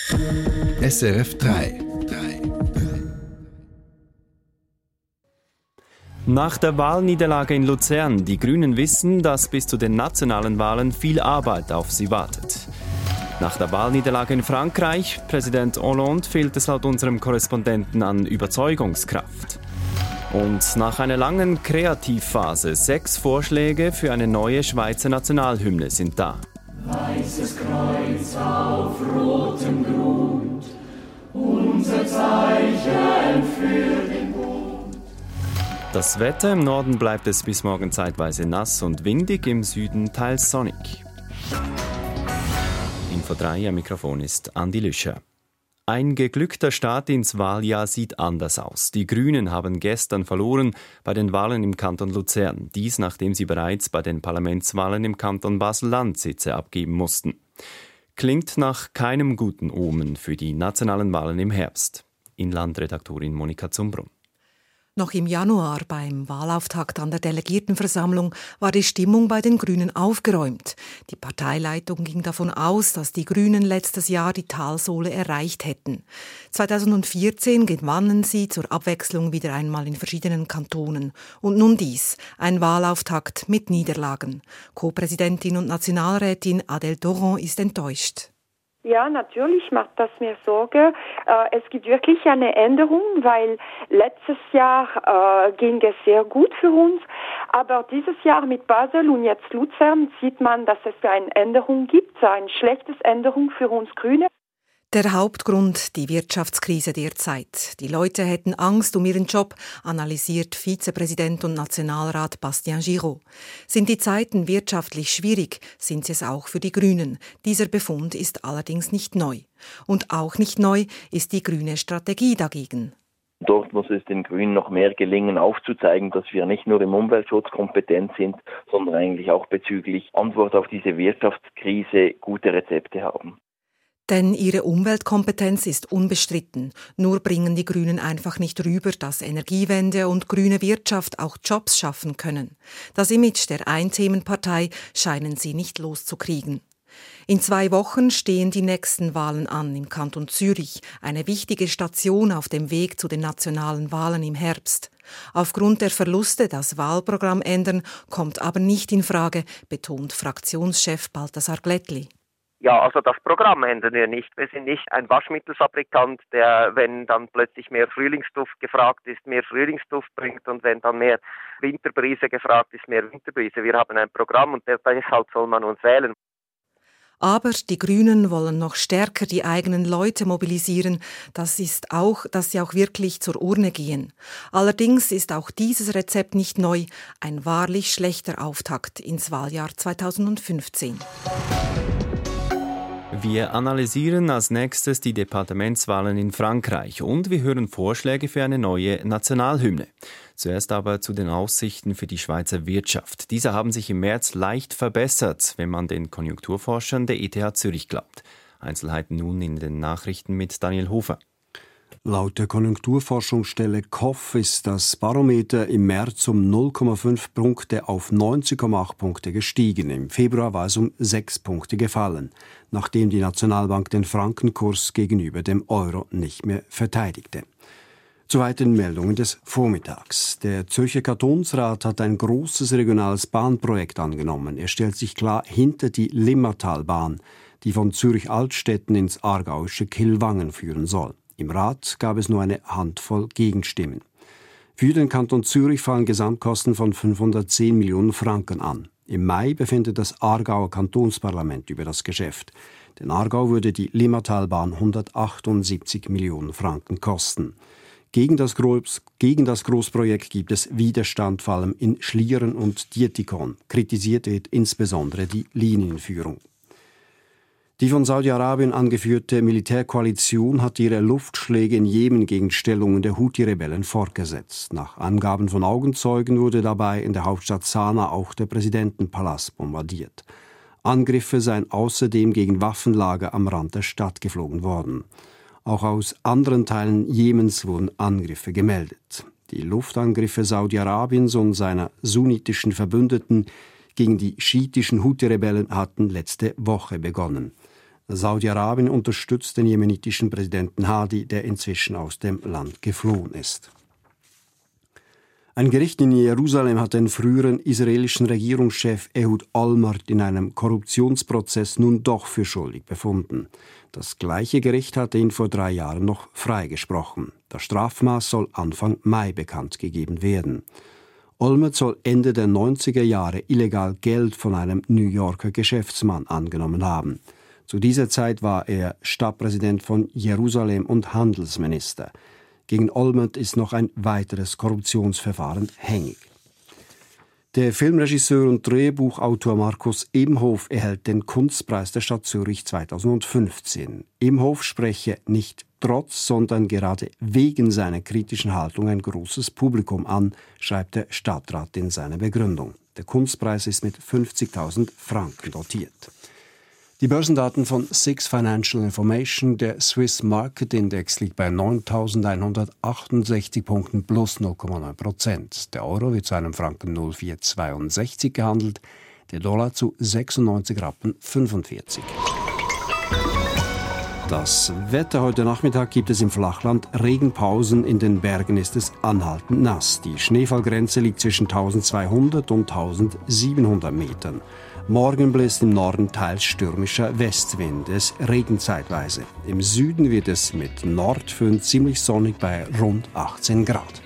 SRF 3. Nach der Wahlniederlage in Luzern, die Grünen wissen, dass bis zu den nationalen Wahlen viel Arbeit auf sie wartet. Nach der Wahlniederlage in Frankreich, Präsident Hollande, fehlt es laut unserem Korrespondenten an Überzeugungskraft. Und nach einer langen Kreativphase 6 Vorschläge für eine neue Schweizer Nationalhymne sind da. Weißes Kreuz auf rotem Grund, unser Zeichen für den Bund. Das Wetter: im Norden bleibt es bis morgen zeitweise nass und windig, im Süden teils sonnig. Info 3, am Mikrofon ist Andi Lüscher. Ein geglückter Start ins Wahljahr sieht anders aus. Die Grünen haben gestern verloren bei den Wahlen im Kanton Luzern. Dies, nachdem sie bereits bei den Parlamentswahlen im Kanton Basel-Land Sitze abgeben mussten. Klingt nach keinem guten Omen für die nationalen Wahlen im Herbst. Inlandredaktorin Monika Zumbrunn. Noch im Januar beim Wahlauftakt an der Delegiertenversammlung war die Stimmung bei den Grünen aufgeräumt. Die Parteileitung ging davon aus, dass die Grünen letztes Jahr die Talsohle erreicht hätten. 2014 gewannen sie zur Abwechslung wieder einmal in verschiedenen Kantonen. Und nun dies, ein Wahlauftakt mit Niederlagen. Co-Präsidentin und Nationalrätin Adèle Doron ist enttäuscht. Ja, natürlich macht das mir Sorge. Es gibt wirklich eine Änderung, weil letztes Jahr ging es sehr gut für uns, aber dieses Jahr mit Basel und jetzt Luzern sieht man, dass es eine Änderung gibt, eine schlechte Änderung für uns Grüne. Der Hauptgrund, die Wirtschaftskrise derzeit. Die Leute hätten Angst um ihren Job, analysiert Vizepräsident und Nationalrat Bastien Giraud. Sind die Zeiten wirtschaftlich schwierig, sind sie es auch für die Grünen. Dieser Befund ist allerdings nicht neu. Und auch nicht neu ist die grüne Strategie dagegen. Dort muss es den Grünen noch mehr gelingen, aufzuzeigen, dass wir nicht nur im Umweltschutz kompetent sind, sondern eigentlich auch bezüglich Antwort auf diese Wirtschaftskrise gute Rezepte haben. Denn ihre Umweltkompetenz ist unbestritten. Nur bringen die Grünen einfach nicht rüber, dass Energiewende und grüne Wirtschaft auch Jobs schaffen können. Das Image der Ein-Themen-Partei scheinen sie nicht loszukriegen. In 2 Wochen stehen die nächsten Wahlen an im Kanton Zürich, eine wichtige Station auf dem Weg zu den nationalen Wahlen im Herbst. Aufgrund der Verluste das Wahlprogramm ändern, kommt aber nicht in Frage, betont Fraktionschef Balthasar Glättli. Ja, also das Programm ändern wir nicht. Wir sind nicht ein Waschmittelfabrikant, der, wenn dann plötzlich mehr Frühlingsduft gefragt ist, mehr Frühlingsduft bringt und wenn dann mehr Winterbrise gefragt ist, mehr Winterbrise. Wir haben ein Programm und deshalb soll man uns wählen. Aber die Grünen wollen noch stärker die eigenen Leute mobilisieren, dass sie auch wirklich zur Urne gehen. Allerdings ist auch dieses Rezept nicht neu, ein wahrlich schlechter Auftakt ins Wahljahr 2015. Wir analysieren als nächstes die Departementswahlen in Frankreich und wir hören Vorschläge für eine neue Nationalhymne. Zuerst aber zu den Aussichten für die Schweizer Wirtschaft. Diese haben sich im März leicht verbessert, wenn man den Konjunkturforschern der ETH Zürich glaubt. Einzelheiten nun in den Nachrichten mit Daniel Hofer. Laut der Konjunkturforschungsstelle KOF ist das Barometer im März um 0,5 Punkte auf 90,8 Punkte gestiegen. Im Februar war es um 6 Punkte gefallen, nachdem die Nationalbank den Frankenkurs gegenüber dem Euro nicht mehr verteidigte. Zu weiteren Meldungen des Vormittags. Der Zürcher Kantonsrat hat ein grosses regionales Bahnprojekt angenommen. Er stellt sich klar hinter die Limmatalbahn, die von Zürich-Altstetten ins aargauische Kilwangen führen soll. Im Rat gab es nur eine Handvoll Gegenstimmen. Für den Kanton Zürich fallen Gesamtkosten von 510 Millionen Franken an. Im Mai befindet das Aargauer Kantonsparlament über das Geschäft. Den Aargau würde die Limmatalbahn 178 Millionen Franken kosten. Gegen das Großprojekt gibt es Widerstand, vor allem in Schlieren und Dietikon. Kritisiert wird insbesondere die Linienführung. Die von Saudi-Arabien angeführte Militärkoalition hat ihre Luftschläge in Jemen gegen Stellungen der Houthi-Rebellen fortgesetzt. Nach Angaben von Augenzeugen wurde dabei in der Hauptstadt Sanaa auch der Präsidentenpalast bombardiert. Angriffe seien außerdem gegen Waffenlager am Rand der Stadt geflogen worden. Auch aus anderen Teilen Jemens wurden Angriffe gemeldet. Die Luftangriffe Saudi-Arabiens und seiner sunnitischen Verbündeten gegen die schiitischen Houthi-Rebellen hatten letzte Woche begonnen. Saudi-Arabien unterstützt den jemenitischen Präsidenten Hadi, der inzwischen aus dem Land geflohen ist. Ein Gericht in Jerusalem hat den früheren israelischen Regierungschef Ehud Olmert in einem Korruptionsprozess nun doch für schuldig befunden. Das gleiche Gericht hatte ihn vor 3 Jahren noch freigesprochen. Das Strafmaß soll Anfang Mai bekannt gegeben werden. Olmert soll Ende der 90er Jahre illegal Geld von einem New Yorker Geschäftsmann angenommen haben. Zu dieser Zeit war er Stadtpräsident von Jerusalem und Handelsminister. Gegen Olmert ist noch ein weiteres Korruptionsverfahren hängig. Der Filmregisseur und Drehbuchautor Markus Imhof erhält den Kunstpreis der Stadt Zürich 2015. Imhof spreche nicht trotz, sondern gerade wegen seiner kritischen Haltung ein großes Publikum an, schreibt der Stadtrat in seiner Begründung. Der Kunstpreis ist mit 50.000 Franken dotiert. Die Börsendaten von SIX Financial Information, der Swiss Market Index liegt bei 9.168 Punkten plus 0,9%. Der Euro wird zu einem Franken 0,462 gehandelt, der Dollar zu 96,45 Rappen. Das Wetter heute Nachmittag gibt es im Flachland Regenpausen, in den Bergen ist es anhaltend nass. Die Schneefallgrenze liegt zwischen 1200 und 1700 Metern. Morgen bläst im Norden teils stürmischer Westwind, es regnet zeitweise. Im Süden wird es mit Nordföhn ziemlich sonnig bei rund 18 Grad.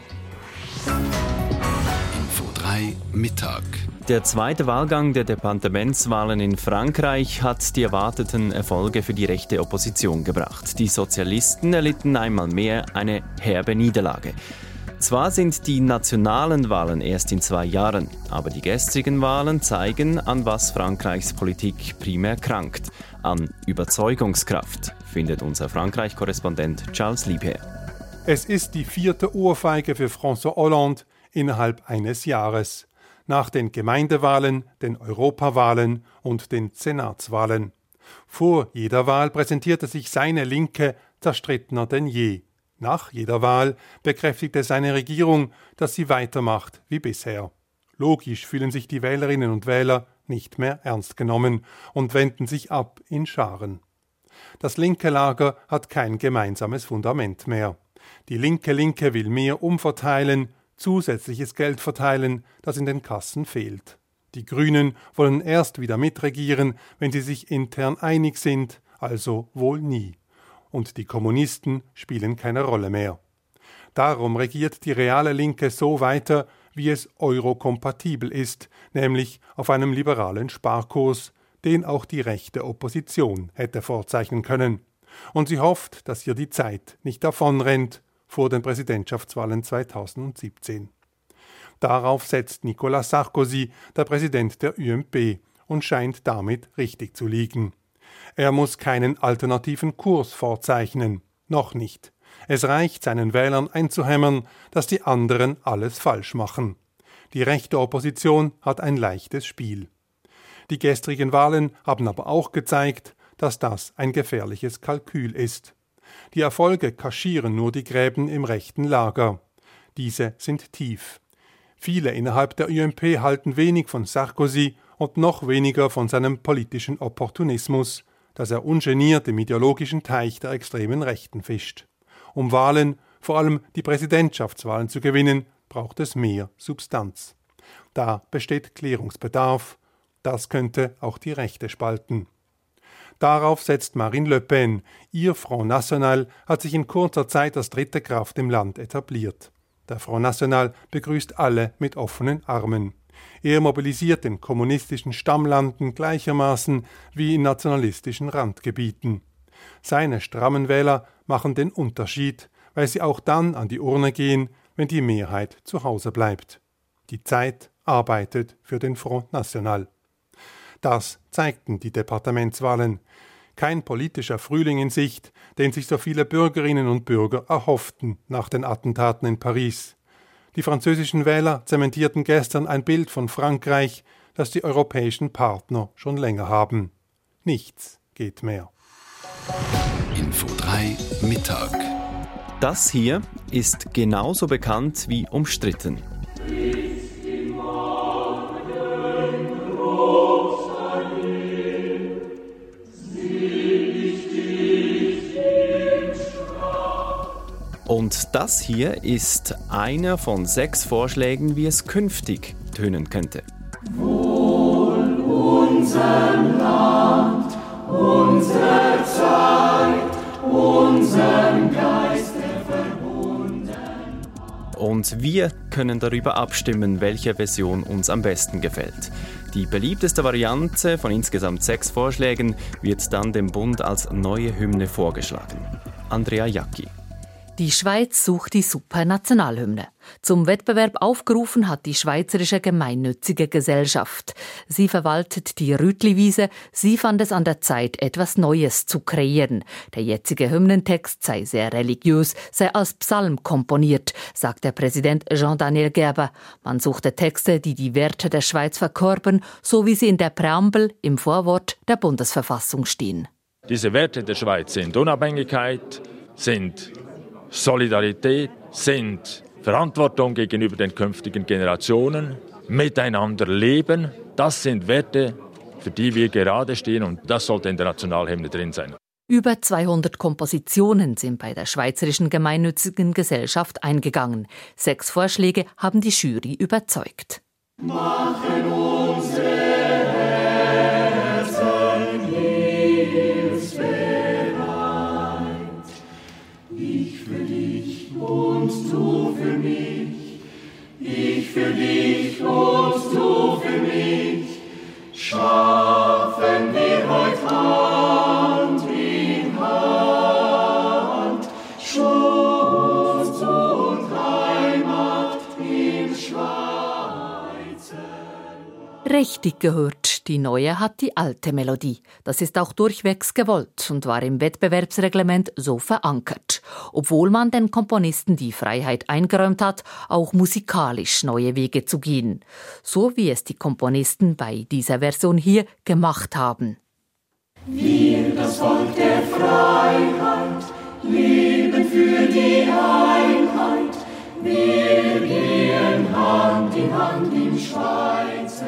Info 3 Mittag. Der zweite Wahlgang der Departementswahlen in Frankreich hat die erwarteten Erfolge für die rechte Opposition gebracht. Die Sozialisten erlitten einmal mehr eine herbe Niederlage. Zwar sind die nationalen Wahlen erst in 2 Jahren, aber die gestrigen Wahlen zeigen, an was Frankreichs Politik primär krankt. An Überzeugungskraft, findet unser Frankreich-Korrespondent Charles Liebherr. Es ist die 4. Ohrfeige für François Hollande innerhalb eines Jahres. Nach den Gemeindewahlen, den Europawahlen und den Senatswahlen. Vor jeder Wahl präsentierte sich seine Linke zerstrittener denn je. Nach jeder Wahl bekräftigte seine Regierung, dass sie weitermacht wie bisher. Logisch fühlen sich die Wählerinnen und Wähler nicht mehr ernst genommen und wenden sich ab in Scharen. Das linke Lager hat kein gemeinsames Fundament mehr. Die Linke will mehr umverteilen, zusätzliches Geld verteilen, das in den Kassen fehlt. Die Grünen wollen erst wieder mitregieren, wenn sie sich intern einig sind, also wohl nie. Und die Kommunisten spielen keine Rolle mehr. Darum regiert die reale Linke so weiter, wie es eurokompatibel ist, nämlich auf einem liberalen Sparkurs, den auch die rechte Opposition hätte vorzeichnen können. Und sie hofft, dass ihr die Zeit nicht davonrennt vor den Präsidentschaftswahlen 2017. Darauf setzt Nicolas Sarkozy, der Präsident der UMP, und scheint damit richtig zu liegen. Er muss keinen alternativen Kurs vorzeichnen, noch nicht. Es reicht, seinen Wählern einzuhämmern, dass die anderen alles falsch machen. Die rechte Opposition hat ein leichtes Spiel. Die gestrigen Wahlen haben aber auch gezeigt, dass das ein gefährliches Kalkül ist. Die Erfolge kaschieren nur die Gräben im rechten Lager. Diese sind tief. Viele innerhalb der UMP halten wenig von Sarkozy und noch weniger von seinem politischen Opportunismus, dass er ungeniert im ideologischen Teich der extremen Rechten fischt. Um Wahlen, vor allem die Präsidentschaftswahlen zu gewinnen, braucht es mehr Substanz. Da besteht Klärungsbedarf. Das könnte auch die Rechte spalten. Darauf setzt Marine Le Pen. Ihr Front National hat sich in kurzer Zeit als dritte Kraft im Land etabliert. Der Front National begrüßt alle mit offenen Armen. Er mobilisiert in kommunistischen Stammlanden gleichermaßen wie in nationalistischen Randgebieten. Seine strammen Wähler machen den Unterschied, weil sie auch dann an die Urne gehen, wenn die Mehrheit zu Hause bleibt. Die Zeit arbeitet für den Front National. Das zeigten die Departementswahlen. Kein politischer Frühling in Sicht, den sich so viele Bürgerinnen und Bürger erhofften nach den Attentaten in Paris. Die französischen Wähler zementierten gestern ein Bild von Frankreich, das die europäischen Partner schon länger haben. Nichts geht mehr. Info 3 Mittag. Das hier ist genauso bekannt wie umstritten. Sie Und das hier ist einer von 6 Vorschlägen, wie es künftig tönen könnte. Wohl unserem Land, unserer Zeit, unserem Geist verbunden. Und wir können darüber abstimmen, welche Version uns am besten gefällt. Die beliebteste Variante von insgesamt 6 Vorschlägen wird dann dem Bund als neue Hymne vorgeschlagen. Andrea Jacki. Die Schweiz sucht die Supernationalhymne. Zum Wettbewerb aufgerufen hat die Schweizerische Gemeinnützige Gesellschaft. Sie verwaltet die Rütliwiese. Sie fand es an der Zeit, etwas Neues zu kreieren. Der jetzige Hymnentext sei sehr religiös, sei als Psalm komponiert, sagt der Präsident Jean-Daniel Gerber. Man suchte Texte, die die Werte der Schweiz verkörpern, so wie sie in der Präambel im Vorwort der Bundesverfassung stehen. Diese Werte der Schweiz sind Unabhängigkeit, sind Solidarität, sind Verantwortung gegenüber den künftigen Generationen, miteinander leben. Das sind Werte, für die wir gerade stehen, und das sollte in der Nationalhymne drin sein. Über 200 Kompositionen sind bei der Schweizerischen Gemeinnützigen Gesellschaft eingegangen. 6 Vorschläge haben die Jury überzeugt. Machen unsere Herzen hilfsbereit. Ich für dich und du für mich. Ich für dich und du für mich. Schaffen wir heute Hand in Hand. Schutz und Heimat im Schweizer. Richtig gehört, die neue hat die alte Melodie. Das ist auch durchwegs gewollt und war im Wettbewerbsreglement so verankert. Obwohl man den Komponisten die Freiheit eingeräumt hat, auch musikalisch neue Wege zu gehen. So wie es die Komponisten bei dieser Version hier gemacht haben. Wir, das Volk der Freiheit, leben für die Einheit. Wir gehen Hand in Hand im Schweizer.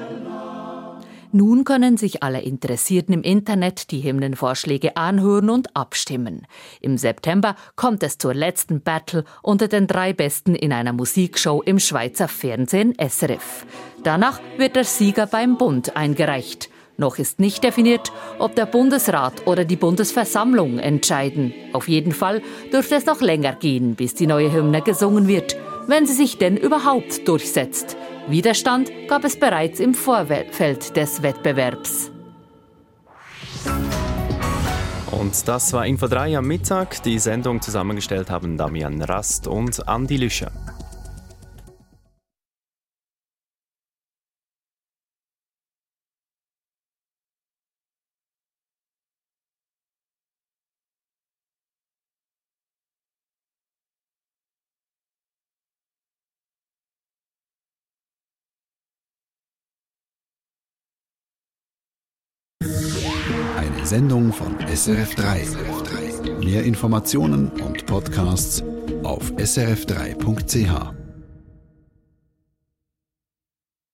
Nun können sich alle Interessierten im Internet die Hymnenvorschläge anhören und abstimmen. Im September kommt es zur letzten Battle unter den 3 Besten in einer Musikshow im Schweizer Fernsehen SRF. Danach wird der Sieger beim Bund eingereicht. Noch ist nicht definiert, ob der Bundesrat oder die Bundesversammlung entscheiden. Auf jeden Fall dürfte es noch länger gehen, bis die neue Hymne gesungen wird, wenn sie sich denn überhaupt durchsetzt. Widerstand gab es bereits im Vorfeld des Wettbewerbs. Und das war Info 3 am Mittag. Die Sendung zusammengestellt haben Damian Rast und Andi Lüscher. Eine Sendung von SRF3. Mehr Informationen und Podcasts auf srf3.ch.